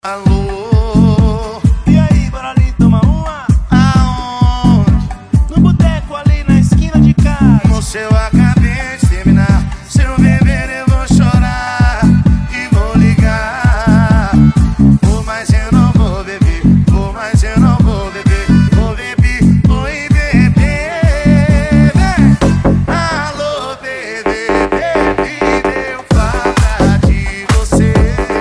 Alô, e aí, bora ali tomar uma? aonde? No boteco ali na esquina de casa. Moço, eu acabei de terminar. Se eu beber eu vou chorar e vou ligar. Vou, mas eu não vou beber. Vou, mas eu não vou beber. Vou beber, oi bebê. Alô, bebê, bebê, deu falta de você.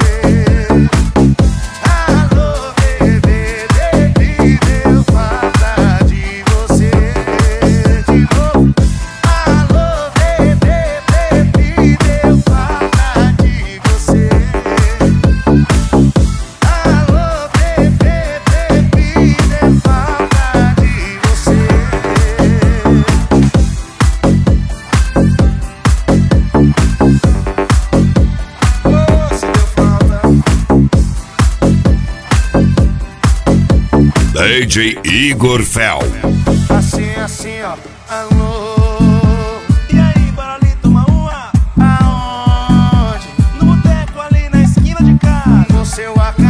Alô, bebê, bebê, deu falta de você. De novo. Alô, bebê, bebê, deu falta de você. Alô, bebê, bebê, deu falta de você. Oh, se deu falta. DJ Igor Fel. Assim, ó. Alô, E aí, bora ali tomar uma? aonde? No boteco ali na esquina de casa. No seu acabou.